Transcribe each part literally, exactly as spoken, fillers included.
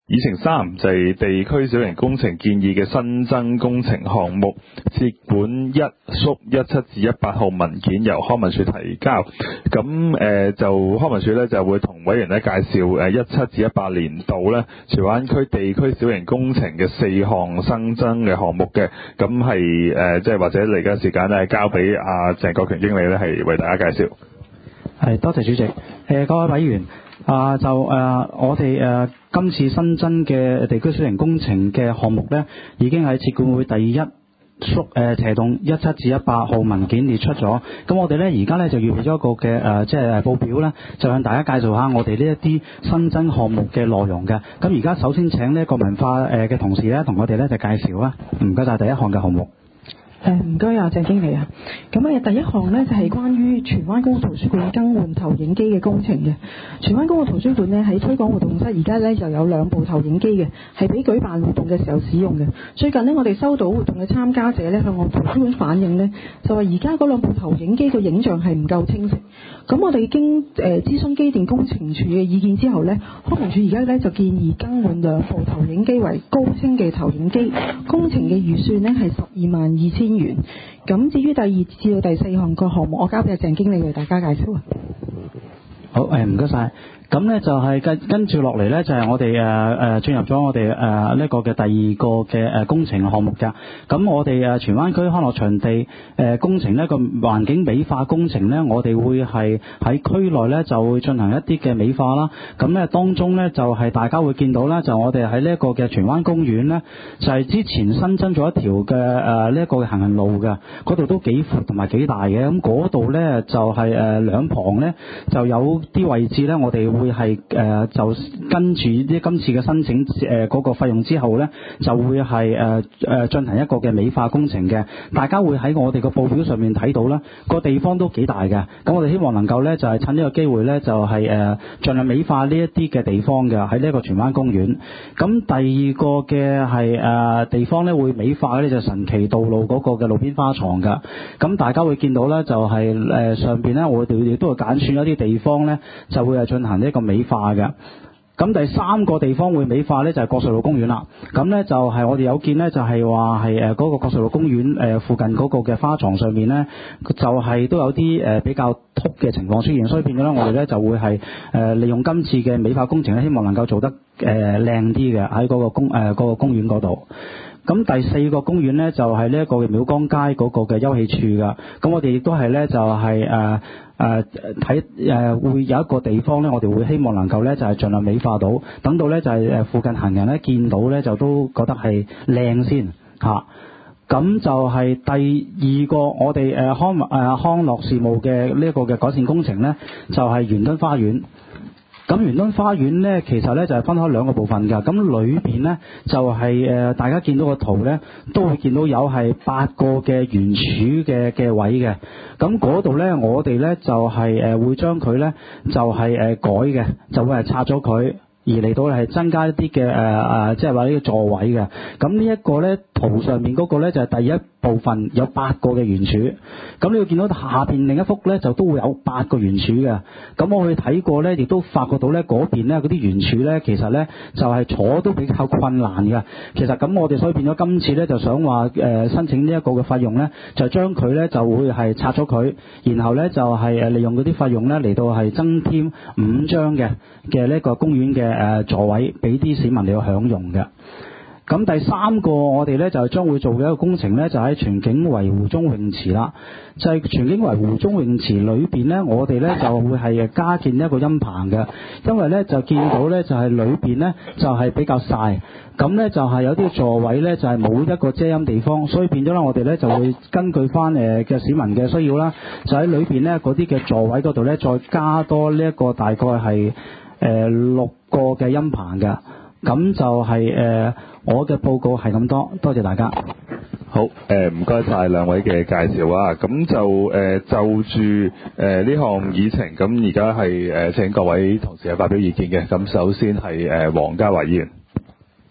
議程三就係地區小型工程建議嘅新增工程項目，接管一縮一七至一八號文件由康文署提交。咁誒、呃、就康文署咧就會同委員咧介紹誒一七至一八年度咧荃灣區地區小型工程嘅四項新增嘅項目嘅。咁係誒即係或者嚟緊時間咧交俾阿鄭國權經理咧係為大家介紹。 係，多謝主席。誒、呃、各位委員。啊，就誒、呃，我哋誒、呃、今次新增嘅地區小型工程嘅項目咧，已經喺設管會第一縮誒斜棟一七至一八號文件列出咗。咁我哋咧而家咧就預備咗一個嘅誒、呃，即係報表咧，就向大家介紹下我哋呢一啲新增項目嘅內容嘅。咁而家首先請呢個文化誒嘅同事咧，同我哋咧就介紹啦。唔該晒第一項嘅項目。 誒唔該啊，鄭經理啊，咁啊第一項呢，就係、是、關於荃灣公共圖書館更換投影機嘅工程嘅。荃灣公共圖書館呢，喺推廣活動室而家呢，就有兩部投影機嘅，係俾舉辦活動嘅時候使用嘅。最近呢，我哋收到活動嘅參加者呢，向我圖書館反映呢，就話而家嗰兩部投影機個影像係唔夠清晰。咁我哋經誒、呃、諮詢機電工程署嘅意見之後呢，康文署而家呢，就建議更換兩部投影機為高清嘅投影機，工程嘅預算呢，係十二萬二千元。咁至於第二至到第四項個項目，我交俾阿鄭經理為大家介紹啊。 好，誒唔該晒。咁呢就係跟跟住落嚟呢，就係、是、我哋誒誒進入咗我哋誒呢個嘅第二個嘅誒工程項目㗎。咁我哋誒荃灣區康樂場地誒、呃、工程呢個環境美化工程呢，我哋會係喺區內呢就會進行一啲嘅美化啦。咁呢當中呢，就係、是、大家會見到啦，就我哋喺呢一個嘅荃灣公園呢，就係、是、之前新增咗一條嘅誒呢一個嘅行人路㗎，嗰度都幾闊同埋幾大嘅。咁嗰度呢，就係、是、誒、呃、兩旁呢，就有啲位置呢，我哋會係誒、呃、就跟住啲今次嘅申請誒嗰、呃那個費用之後呢，就會係誒誒進行一個嘅美化工程嘅。大家會喺我哋個報表上面睇到啦，個地方都幾大嘅。咁我哋希望能夠呢，就係、是、趁呢個機會呢，就係、是、誒、呃、盡量美化呢一啲嘅地方嘅喺呢一個荃灣公園。咁第二個嘅係誒地方呢，會美化嘅呢就神奇道路嗰個嘅路邊花床㗎。咁大家會見到呢，就係、是、誒、呃、上邊呢，我哋亦都會揀選一啲地方呢，就會係進行呢一個美化嘅。咁第三個地方會美化呢，就係國瑞路公園啦。咁呢，就係我哋有見呢，就係話係誒嗰個國瑞路公園誒附近嗰個嘅花床上面呢，就係都有啲誒比較凸嘅情況出現，所以變咗呢，我哋呢就會係誒利用今次嘅美化工程呢，希望能夠做得誒靚啲嘅喺嗰個公誒嗰個公園嗰度。咁第四個公園呢，就係呢一個廟江街嗰個嘅休憩處㗎。咁我哋亦都係呢，就係誒誒睇誒會有一個地方呢，我哋會希望能夠呢，就係、是、盡量美化到，等到呢，就係、是、誒附近行人呢見到呢，就都覺得係靚先嚇。咁、啊、就係第二個我哋誒康誒、呃、康樂事務嘅呢一個嘅改善工程呢，就係圓墩花園。咁圓墩花園呢，其實呢就係分開兩個部分㗎。咁裏邊呢，就係、是、誒大家見到個圖呢，都會見到有係八個嘅圓柱嘅嘅位嘅。咁嗰度呢，我哋呢就係誒會將佢呢，就係誒改嘅，就會係拆咗佢，而嚟到係增加一啲嘅誒誒，即係話呢個座位嘅。咁呢一個呢，圖上面嗰個呢，就係第一部分有八個嘅圓柱。咁你會見到下邊另一幅呢，就都會有八個圓柱嘅。咁我去睇過呢，亦都發覺到呢嗰邊呢嗰啲圓柱呢，其實呢就係、是、坐都比較困難嘅。其實咁我哋所以變咗今次呢，就想話誒、呃、申請呢一個嘅費用呢，就將佢呢就會係拆咗佢，然後呢就係誒利用嗰啲費用呢嚟到係增添五張嘅嘅呢個公園嘅誒座位俾啲市民嚟到享用嘅。咁第三個我哋呢就將會做嘅一個工程呢，就喺全景圍湖中泳池啦。就係、是、全景圍湖中泳池裏邊呢，我哋呢就會係加建一個陰棚嘅，因為呢就見到呢就係裏邊呢就係比較曬，咁呢就係有啲座位呢就係冇一個遮陰地方，所以變咗呢我哋呢就會根據翻誒嘅市民嘅需要啦，就喺裏邊呢嗰啲嘅座位嗰度呢再加多呢一個大概係誒六個嘅陰棚嘅。咁就係、是、誒、呃、我嘅報告係咁多，多謝大家。 好，誒唔該晒兩位嘅介紹啊。咁就誒、呃、就住誒呢項議程，咁而家係誒請各位同事係發表意見嘅。咁首先係誒黃家華議員。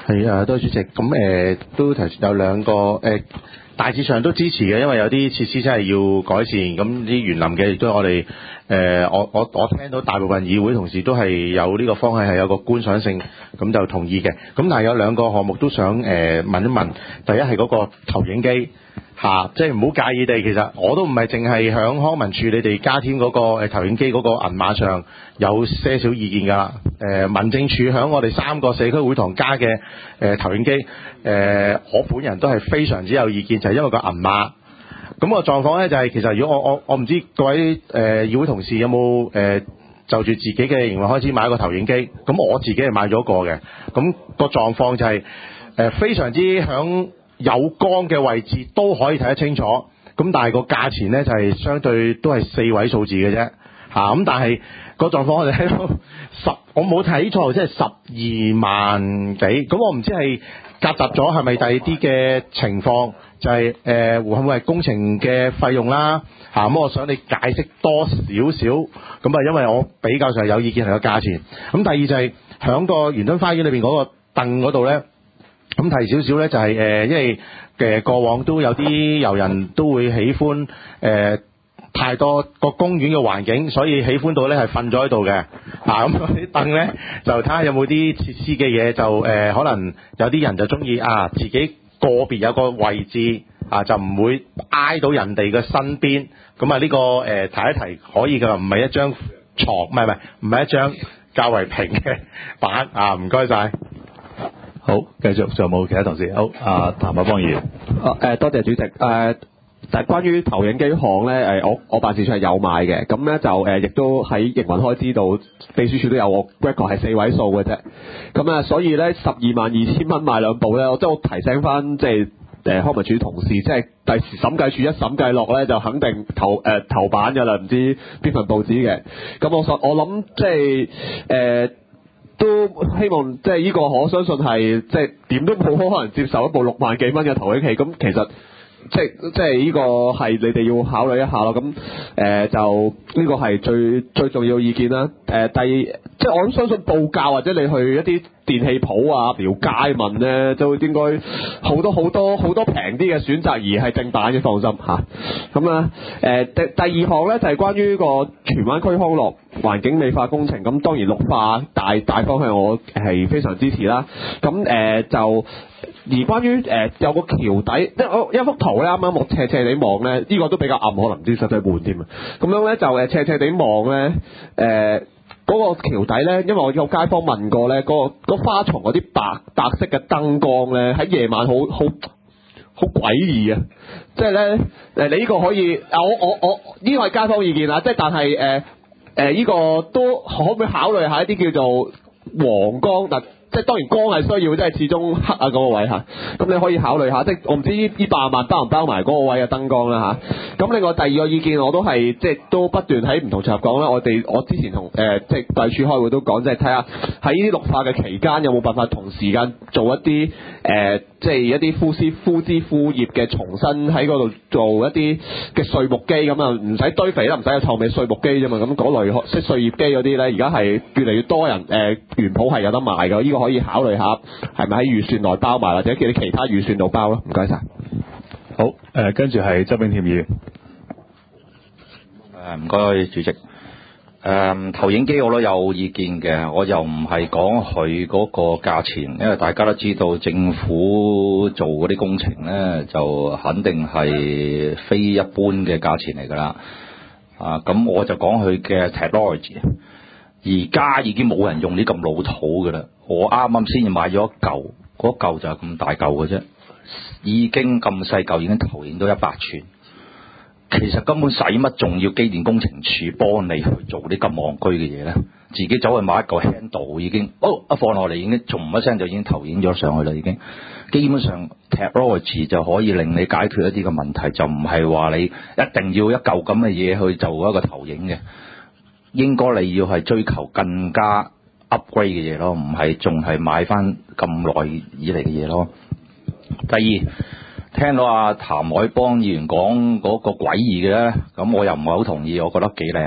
係啊，多謝主席。咁誒、呃、都提有兩個誒、呃、大致上都支持嘅，因為有啲設施真係要改善。咁啲園林嘅亦都係我哋誒、呃、我我我聽到大部分議會同事都係有呢個方向係有個觀賞性，咁就同意嘅。咁但係有兩個項目都想誒、呃、問一問。第一係嗰個投影機。嚇、啊，即係唔好介意地，其實我都唔係淨係響康文署你哋加添嗰個誒投影機嗰個銀碼上有些少意見㗎啦。誒、呃、民政處響我哋三個社區會堂加嘅誒、呃、投影機，誒、呃、我本人都係非常之有意見，就係、是、因為個銀碼。咁、那個狀況咧就係、是、其實如果我我我唔知各位誒、呃、議會同事有冇誒、呃、就住自己嘅營運開始買一個投影機，咁我自己係買咗個嘅。咁、那個狀況就係、是、誒、呃、非常之響有光嘅位置都可以睇得清楚，咁但係個價錢呢，就係、是、相對都係四位數字嘅啫，嚇、啊、咁但係個狀況我哋睇到十，我冇睇錯，即係十二萬幾，咁我唔知係夾雜咗係咪第二啲嘅情況，就係、是、誒、呃、會唔會係工程嘅費用啦，嚇、啊、咁我想你解釋多少少，咁啊因為我比較上有意見係個價錢，咁第二就係響個園敦花園裏邊嗰個凳嗰度呢。咁提少少咧，就係、是、誒、呃，因為誒、呃、過往都有啲遊人都會喜歡誒、呃、太多個公園嘅環境，所以喜歡到咧係瞓咗喺度嘅。啊，咁嗰啲凳咧就睇下有冇啲設施嘅嘢，就誒、呃、可能有啲人就中意啊，自己個別有個位置啊，就唔會挨到人哋嘅身邊。咁啊呢個誒、呃、提一提可以㗎，唔係一張床，唔係唔係唔係一張較為平嘅板啊，唔該晒。 好，繼續，仲有冇其他同事？好，阿譚凱邦議員。 誒、呃，多謝主席。誒、呃，但係關於投影機項咧，誒，我我辦事處係有買嘅，咁咧就誒，亦、呃、都喺營運開支度，秘書處都有我 record 係四位數嘅啫。咁啊，所以咧十二萬二千蚊買兩部咧，我即係我提醒翻，即係誒康文署同事，即係第時審計處一審計落咧，就肯定頭誒、呃、頭版㗎啦，唔知邊份報紙嘅。咁我實我諗即係誒。呃都希望即係呢個，我相信係即係點都冇可能接受一部六萬幾蚊嘅投影器。咁其實即係即係呢個係你哋要考慮一下咯。咁誒、呃、就呢個係最最重要嘅意見啦。誒、呃、第即係我諗相信報價或者你去一啲電器鋪啊、廟街問咧，都應該好多好多好多平啲嘅選擇，而係正版嘅，放心嚇。咁啊誒第第二項咧就係、是、關於個荃灣區康樂環境美化工程。咁當然綠化大大方向我係非常支持啦。咁誒、呃、就而關於誒、呃、有個橋底，即係我一幅圖咧，啱啱我斜斜地望咧，呢、這個都比較暗，可能唔知使唔使換添啊。咁樣咧就誒斜斜地望咧誒。嗰個橋底咧，因為我有街坊問過咧，嗰、那個花叢嗰啲白白色嘅燈光咧，喺夜晚好好好詭異啊！即係咧誒，你呢個可以啊，我我我呢個係街坊意見啊，即係但係誒誒呢個都可唔可以考慮下一啲叫做黃光嗱？即係當然光係需要，即係始終黑啊嗰個位嚇。咁你可以考慮下，即係我唔知呢呢八萬包唔包埋嗰個位嘅燈光啦嚇。咁另外第二個意見我都係即係都不斷喺唔同場合講啦。我哋我之前同誒、呃、即係地處開會都講，即係睇下喺呢啲綠化嘅期間有冇辦法同時間做一啲誒、呃、即係一啲枯枝枯枝枯葉嘅重新喺嗰度做一啲嘅碎木機咁啊，唔使堆肥啦，唔使有臭味碎木機啫嘛。咁嗰類即係碎葉機嗰啲咧，而家係越嚟越多人誒、呃、園圃係有得賣㗎。呢、這個可以考慮下，係咪喺預算內包埋，或者叫你其他預算度包咯？唔該晒。 好，誒跟住係周炳添議員。 誒唔該主席。誒、呃、投影機我都有意見嘅，我又唔係講佢嗰個價錢，因為大家都知道政府做嗰啲工程咧，就肯定係非一般嘅價錢嚟㗎啦。啊，咁我就講佢嘅 technology。而家已經冇人用呢咁老土㗎啦，我啱啱先至買咗一嚿，嗰嚿就係咁大嚿嘅啫，已經咁細嚿已經投影到一百寸。其實根本使乜仲要機電工程署幫你去做啲咁戇居嘅嘢咧？自己走去買一嚿 handle 已經，哦一放落嚟已經，嗙一聲就已經投影咗上去啦，已經。基本上 technology 就可以令你解決一啲嘅問題，就唔係話你一定要一嚿咁嘅嘢去做一個投影嘅。應該你要係追求更加 upgrade 嘅嘢咯，唔係仲係買翻咁耐以嚟嘅嘢咯。第二，聽到阿譚凱邦議員講嗰個詭異嘅咧，咁我又唔係好同意，我覺得幾靚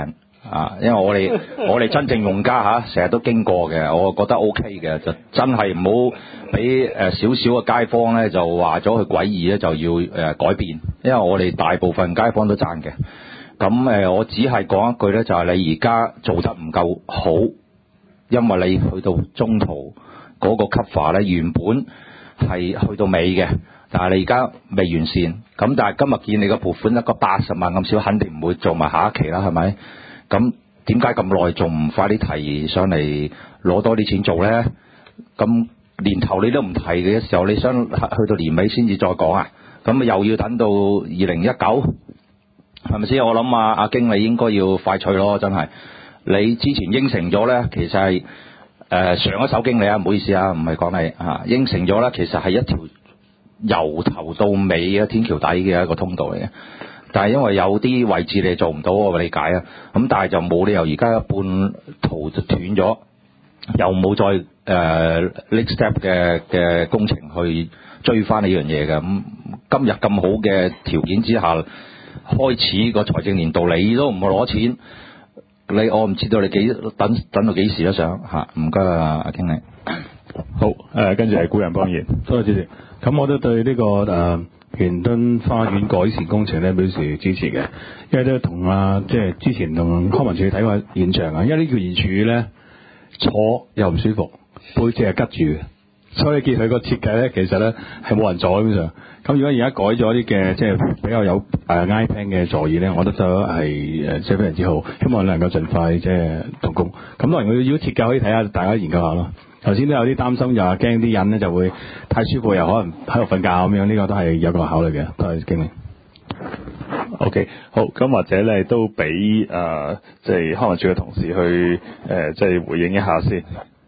啊，因為我哋我哋真正用家嚇，成日都經過嘅，我覺得 O K 嘅，就真係唔好俾誒少少嘅街坊咧就話咗佢詭異咧就要誒、呃、改變，因為我哋大部分街坊都讚嘅。咁誒、呃，我只係講一句咧，就係、是、你而家做得唔夠好，因為你去到中途嗰個 cover 咧原本係去到尾嘅，但係你而家未完善。咁但係今日見你個撥款一個八十萬咁少，肯定唔會做埋下一期啦，係咪？咁點解咁耐仲唔快啲提上嚟攞多啲錢做咧？咁年頭你都唔提嘅時候，你想去到年尾先至再講啊？咁又要等到二零一九？係咪先？我諗啊，阿經理應該要快脆咯，真係。你之前應承咗咧，其實係誒、呃、上一手經理啊，唔好意思啊，唔係講你啊，應承咗咧，其實係一條由頭到尾嘅天橋底嘅一個通道嚟嘅。但係因為有啲位置你做唔到，我理解啊。咁但係就冇理由而家半途就斷咗，又冇再誒、呃、next step 嘅嘅工程去追翻呢樣嘢嘅。咁今日咁好嘅條件之下，開始個財政年度你都唔去攞錢，你我唔知道你幾等等到幾時都想嚇。唔該啊，阿經理。 好誒，跟住係古人幫言，多謝主席。咁我都對呢、這個誒、呃、元敦花園改善工程咧表示支持嘅，因為都同啊即係之前同康文署睇過現場啊，因為呢條圓柱咧坐又唔舒服，背脊係拮住嘅。所以你見佢個設計咧，其實咧係冇人坐基本上。咁如果而家改咗啲嘅即係比較有誒 iPad 嘅座椅咧，我覺得係誒即係非常之好。希望能夠盡快即係動工。咁當然佢如果設計可以睇下，大家研究下咯。頭先都有啲擔心，又話驚啲人咧就會太舒服，又可能喺度瞓覺咁樣，呢個都係有個考慮嘅。多謝經理。 OK，好，咁或者咧都俾誒即係康文署嘅同事去誒即係回應一下先。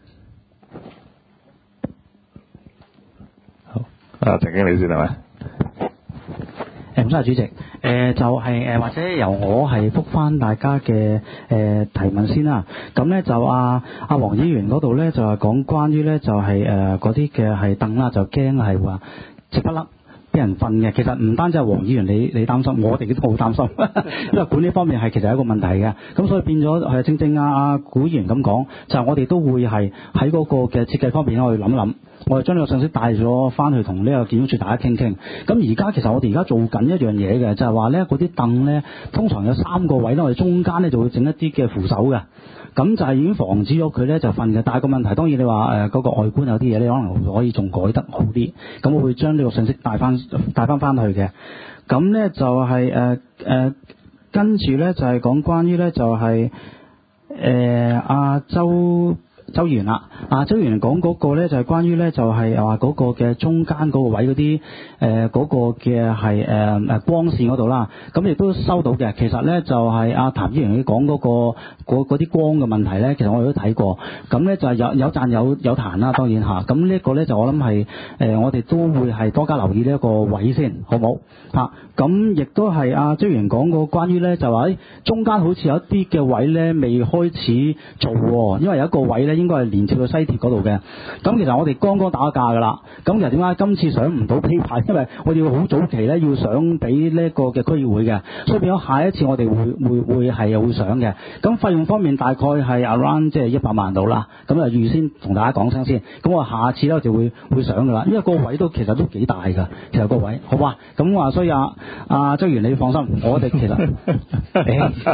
好，啊陳經理先係咪？ 誒唔該，主席。誒、呃、就係、是、誒、呃、或者由我係覆翻大家嘅誒、呃、提問先啦。咁咧就阿阿黃議員嗰度咧就係講關於咧就係誒嗰啲嘅係凳啦，就驚係話直不甩俾人瞓嘅。其實唔單止係黃議員你你擔心，我哋都好擔心，因為管理方面係其實係一個問題嘅。咁所以變咗係正正阿阿古議員咁講，就係、是、我哋都會係喺嗰個嘅設計方面我哋諗一諗。我哋將呢個信息帶咗翻去同呢個建築署大家傾傾。咁而家其實我哋而家做緊一樣嘢嘅，就係話咧嗰啲凳咧，通常有三個位咧，我哋中間咧就會整一啲嘅扶手嘅。咁就係已經防止咗佢咧就瞓嘅。但係個問題當然你話誒嗰個外觀有啲嘢咧，可能可以仲改得好啲。咁我會將呢個信息帶翻帶翻翻去嘅。咁咧就係誒誒跟住咧就係、是、講關於咧就係誒阿周。周議員啦，啊周議員講嗰個咧就係關於咧就係話嗰個嘅中間嗰個位嗰啲誒嗰個嘅係誒誒光線嗰度啦，咁亦都收到嘅。其實咧就係阿譚議員講嗰個嗰啲光嘅問題咧，其實我哋都睇過。咁咧就係有有讚有有彈啦，當然嚇。咁呢一個咧就我諗係誒我哋都會係多加留意呢一個位先，好冇嚇？咁亦都係阿周議員講過關於咧就話喺中間好似有一啲嘅位咧未開始做喎，因為有一個位咧。應該係連接到西鐵嗰度嘅。咁其實我哋剛剛打咗價㗎啦。咁其實點解今次上唔到批牌？因為我哋要好早期咧要上俾呢一個嘅區議會嘅，所以變咗下一次我哋會會會係會上嘅。咁費用方面大概係 around 即係一百萬度啦。咁就預先同大家講聲先。咁我下次咧就會會上㗎啦。因為個位都其實都幾大㗎。其實個位好嘛？咁話所以啊啊周員你放心，我哋其實得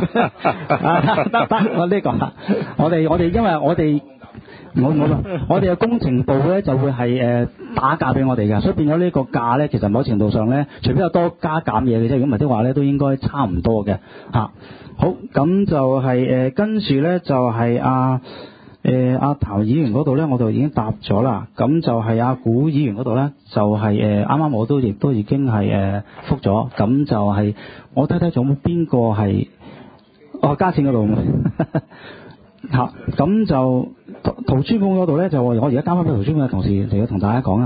得我呢個我哋我哋因為我哋。我我我哋嘅工程部咧就會係誒、呃、打價俾我哋嘅，所以變咗呢個價咧，其實某程度上咧，除非有多加減嘢嘅啫，如果唔係的話咧，都應該差唔多嘅嚇、啊。好，咁就係、是、誒、呃、跟住咧就係阿誒阿譚議員嗰度咧，我就已經答咗啦。咁就係阿、啊、古議員嗰度咧，就係誒啱啱我都亦都已經係誒覆咗。咁、呃、就係、是、我睇睇仲有冇邊個係哦加錢嗰度嚇，咁就。圖書館嗰度咧就我而家交翻俾圖書館嘅同事嚟到同大家講啊，唔該。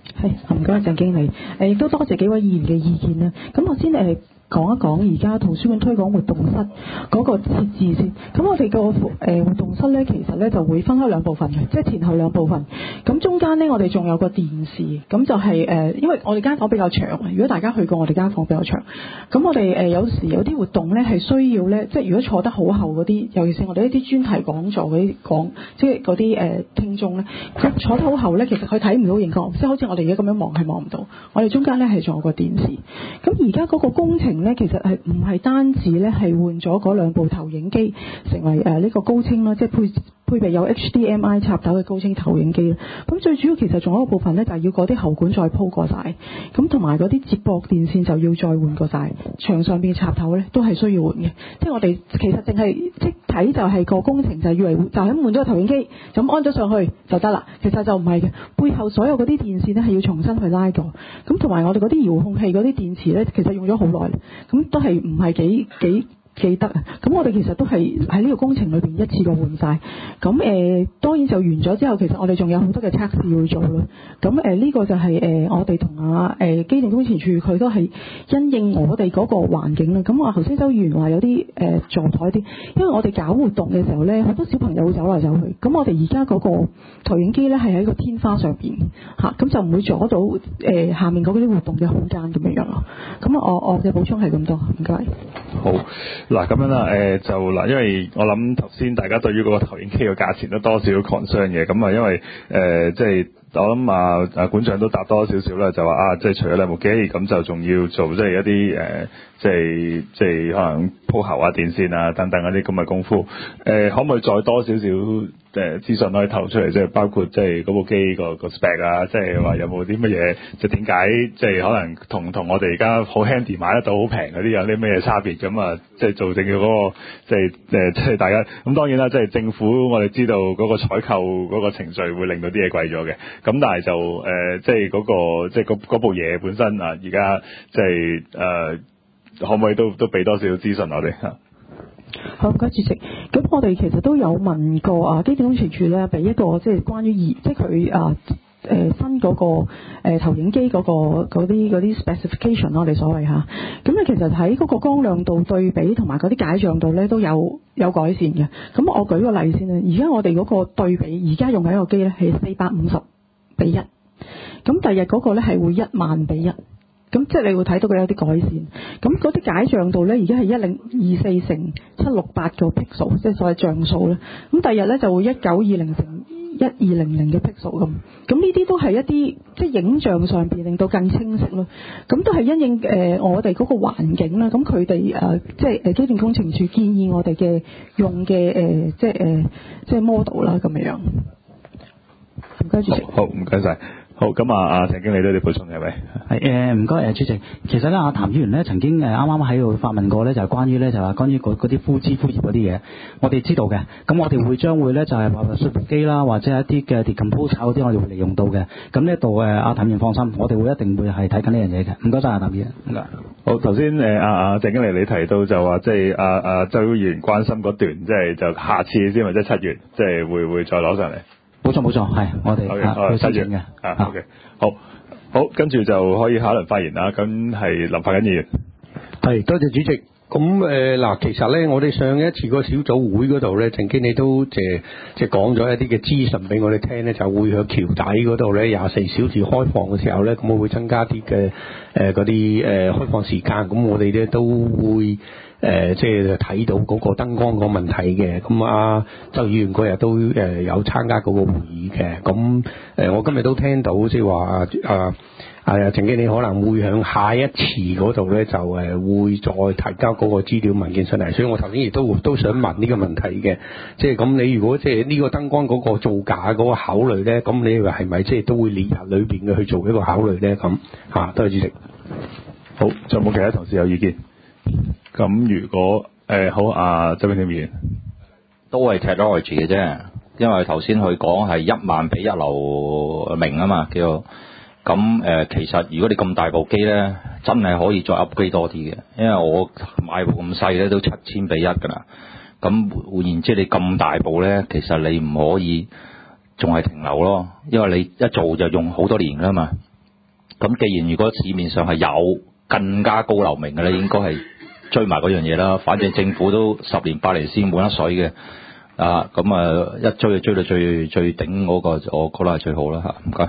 係，唔該鄭經理，誒亦都多謝幾位議員嘅意見啦。咁我先誒講一講而家圖書館推廣活動室嗰個設置先。咁我哋個誒活動室咧，其實咧就會分開兩部分嘅，即係前後兩部分。咁中間咧，我哋仲有個電視，咁就係、是、誒，因為我哋間房比較長啊。如果大家去過我哋間房比較長，咁我哋誒有時有啲活動咧係需要咧，即係如果坐得好後嗰啲，尤其是我哋一啲專題講座嗰啲講，即係嗰啲誒聽眾咧，佢坐得好後咧，其實佢睇唔到熒光，即係好似我哋而家咁樣望係望唔到。我哋中間咧係仲有個電視。咁而家嗰個工程咧，其實係唔係單止咧係換咗嗰兩部投影機，成為誒呢個高清啦，即係配配備有 H D M I 插頭嘅高清投影機啦。咁最主要其實仲有一個部分咧，就係要嗰啲喉管再鋪過晒，咁同埋嗰啲接駁電線就要再換過晒。牆上邊嘅插頭咧都係需要換嘅。即係我哋其實淨係即睇就係個工程就係以為就咁換咗個投影機，就咁安咗上去就得啦。其實就唔係嘅，背後所有嗰啲電線咧係要重新去拉過。咁同埋我哋嗰啲遙控器嗰啲電池咧，其實用咗好耐，咁都係唔係幾幾記得啊？咁我哋其實都係喺呢個工程裏邊一次過換晒。咁誒、呃、當然就完咗之後，其實我哋仲有好多嘅測試要做啦。咁誒呢個就係、是、誒、呃、我哋同啊誒機電工程署佢都係因應我哋嗰個環境啦。咁我頭先周議員話有啲誒、呃、座台啲，因為我哋搞活動嘅時候咧，好多小朋友會走嚟走去。咁我哋而家嗰個投影機咧係喺個天花上邊嚇，咁、啊、就唔會阻到誒、呃、下面嗰啲活動嘅空間咁樣樣咯。咁我我嘅補充係咁多，唔該。 好。嗱咁樣啦，誒、呃、就嗱，因為我諗頭先大家對於嗰個投影機嘅價錢都多少 concern 嘅，咁啊因為誒、呃、即係我諗啊啊館長都答多少少啦，就話啊即係除咗兩部機，咁就仲要做即係一啲誒、呃、即係即係可能鋪喉啊、電線啊等等嗰啲咁嘅功夫，誒、呃、可唔可以再多少少誒資訊可以透出嚟，即係包括即係嗰部機個個 spec 啊，即係話有冇啲乜嘢，即係點解即係可能同同我哋而家好 handy 買得到好平嗰啲有啲咩差別咁啊？即係做正嘅嗰個即係誒即係大家咁當然啦，即係政府我哋知道嗰個採購嗰個程序會令到啲嘢貴咗嘅，咁但係就誒、呃、即係嗰、嗰個即係嗰部嘢本身啊，而家即係誒、呃、可唔可以都都俾多少資訊我哋嚇？ 好，唔該主席。咁我哋其實都有問過啊，機電工程署咧，俾一個即係關於二，即係佢啊誒、呃、新嗰、那個誒、呃、投影機嗰、那個嗰啲嗰啲 specification 我哋所謂嚇。咁咧其實喺嗰個光亮度對比同埋嗰啲解像度咧都有有改善嘅。咁我舉個例先啦，而家我哋嗰個對比，而家用緊一個機咧係四百五十比一，咁第日嗰個咧係會一萬比一。咁即係你會睇到佢有啲改善，咁嗰啲解像度咧，而家係一零二四乘七六八個 pixel， 即係所謂像素咧。咁第日咧就會一九二零乘一二零零嘅 pixel 咁。咁呢啲都係一啲即係影像上邊令到更清晰咯。咁都係因應誒、呃、我哋嗰個環境啦。咁佢哋誒即係誒機電工程署建議我哋嘅用嘅誒、呃、即係誒、呃、即係 model 啦咁樣。唔該主席。 好，唔該晒。好，咁啊，阿鄭經理都有啲補充係咪？ 係誒，唔該誒，主席。其實咧，阿譚議員咧曾經誒啱啱喺度發問過咧，就係、是、關於咧就係關於嗰啲枯枝枯葉嗰啲嘢，我哋知道嘅。咁我哋會將會咧就係話說服機啦，或者一啲嘅 decompose 嗰啲，我哋會利用到嘅。咁呢度誒，阿譚議員放心，我哋會一定會係睇緊呢樣嘢嘅。唔該晒，阿譚議員。唔該。 好，頭先誒阿阿鄭經理你提到就話即係阿阿周議員關心嗰段，即係就下次先或者七月，即係會會再攞上嚟。 冇錯冇錯，係我哋去申請嘅。啊 ，OK，好，好，跟住就可以下一輪發言啦。咁係林發緊議員。 係，多謝主席。咁誒嗱，其實咧，我哋上一次個小組會嗰度咧，鄭經理都即係即係講咗一啲嘅資訊俾我哋聽咧，就會去橋底嗰度咧廿四小時開放嘅時候咧，咁我會增加啲嘅誒嗰啲誒開放時間，咁我哋咧都會。誒、呃、即係睇到嗰個燈光個問題嘅，咁啊周議員嗰日都誒、呃、有參加嗰個會議嘅，咁誒、呃、我今日都聽到即係話啊啊鄭經理可能會響下一次嗰度咧就誒會再提交嗰個資料文件上嚟，所以我頭先亦都都想問呢個問題嘅，即係咁你如果即係呢個燈光嗰個造假嗰個考慮咧，咁你話係咪即係都會列入裏邊嘅去做一個考慮咧？咁嚇，多謝主席。 好，仲有冇其他同事有意見？咁如果誒、呃、好啊，周永天議員都係 technology 嘅啫，因為頭先佢講係一萬比一流明啊嘛，叫咁誒。其實如果你咁大部機咧，真係可以再 upgrade 多啲嘅，因為我買部咁細咧都七千比一㗎啦。咁換言之，你咁大部咧，其實你唔可以仲係停留咯，因為你一做就用好多年㗎嘛。 咁既然如果市面上係有更加高流明嘅咧，應該係追埋嗰樣嘢啦。反正政府都十年八年先滿一水嘅，啊咁啊一追就追到最最頂嗰個，我覺得係最好啦嚇。唔該。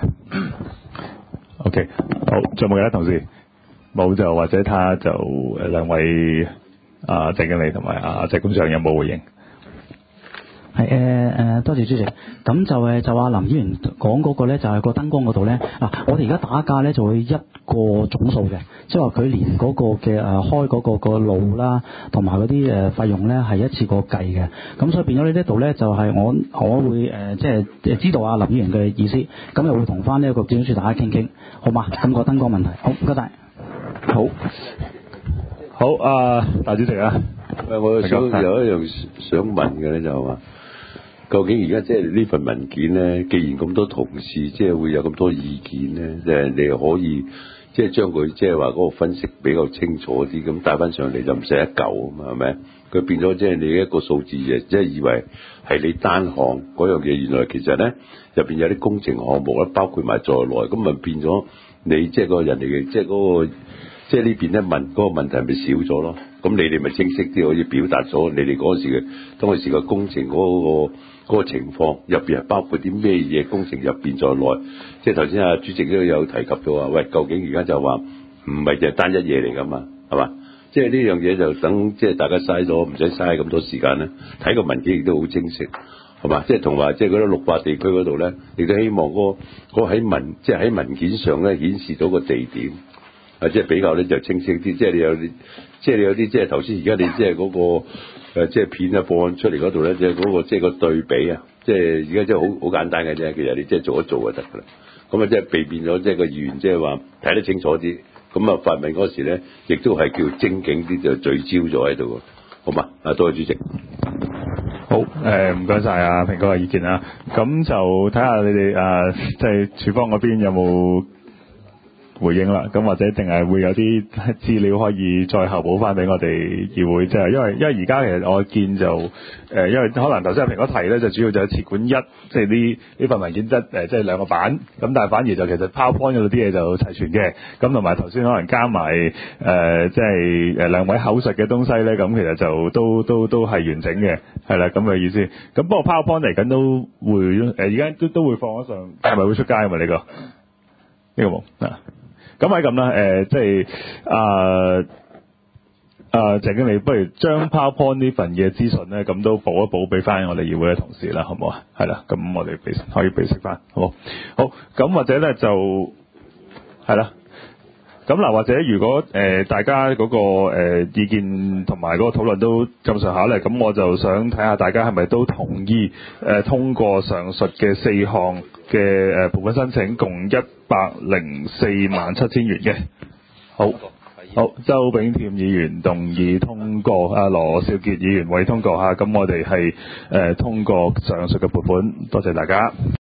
OK， 好，仲有冇其他同事？冇就或者睇下就誒兩位啊鄭經理同埋啊謝官長有冇回應？ 係誒誒，多謝主席。咁就誒就話林議員講嗰個咧，就係個燈光嗰度咧。嗱，我哋而家打價咧就會一個總數嘅，即係話佢連嗰個嘅誒開嗰個個路啦，同埋嗰啲誒費用咧係一次過計嘅。咁所以變咗呢度咧就係我我會誒即係知道啊林議員嘅意思，咁又會同翻呢一個建築署大家傾傾，好嘛？咁個燈光問題，好唔該晒。 好，好啊，大主席啊， 誒，我想有一樣想問嘅咧，就係話，究竟而家即係呢份文件咧，既然咁多同事即係會有咁多意見咧，即係你可以即係將佢即係話嗰個分析比較清楚啲，咁帶翻上嚟就唔使一嚿啊嘛，係咪？佢變咗即係你一個數字嘅，即係以為係你單項嗰樣嘢，原來其實咧入邊有啲工程項目咧，包括埋在內，咁咪變咗你即係個人哋嘅，即係嗰個。即係呢邊咧問嗰個問題咪少咗咯？咁你哋咪清晰啲可以表達咗你哋嗰時嘅當嗰時嘅工程嗰、嗰個嗰個情況入邊係包括啲咩嘢工程入邊在內？即係頭先阿主席都有提及到話，喂，究竟而家就話唔係就係單一嘢嚟㗎嘛？係嘛？即係呢樣嘢就等即係大家嘥咗，唔使嘥咁多時間咧。睇個文件亦都好清晰，係嘛？即係同埋即係嗰啲綠化地區嗰度咧，亦都希望嗰、嗰個喺文即係喺文件上咧顯示到個地點。啊，即係比較咧就清晰啲，即係你有啲，即係你有啲，即係頭先而家你即係嗰個誒，即係片啊放出嚟嗰度咧，即係嗰個即係個對比啊，即係而家即係好好簡單嘅啫，其實你即係做一做就得噶啦。咁啊，即係避免咗即係個議員即係話睇得清楚啲，咁啊發問嗰時咧，亦都係叫精警啲，就聚焦咗喺度，好嘛？啊，多謝主席。 好，誒唔該晒啊，蘋哥嘅意見啦。咁就睇下你哋誒，即係署方嗰邊有冇回應啦，咁或者定係會有啲資料可以再後補翻俾我哋議會，即係因為因為而家其實我見就誒、呃，因為可能頭先阿蘋果提咧，就主要就係設管一，即係呢呢份文件質誒，即係兩個版，咁但係反而就其實 PowerPoint 嗰度啲嘢就齊全嘅，咁同埋頭先可能加埋誒、呃，即係誒兩位口述嘅東西咧，咁其實就都都都係完整嘅，係啦咁嘅意思。咁不過 PowerPoint 嚟緊都會誒，而家都都會放咗上，係咪會出街啊嘛？呢個呢個冇啊。咁係咁啦，誒、呃，即係啊啊，鄭經理，不如將 PowerPoint 呢份嘅資訊咧，咁都補一補俾翻我哋議會嘅同事啦，好唔好啊？係啦，咁我哋俾可以俾識翻，好冇？好，咁或者咧就係啦。咁嗱，或者如果誒、呃、大家嗰、那個誒、呃、意見同埋嗰個討論都咁上下咧，咁我就想睇下大家係咪都同意誒、呃、通過上述嘅四項嘅誒撥款申請，共一百零四萬七千元嘅。好，好，周炳添議員動議通過，阿羅少傑議員為通過嚇，咁我哋係誒通過上述嘅撥款，多謝大家。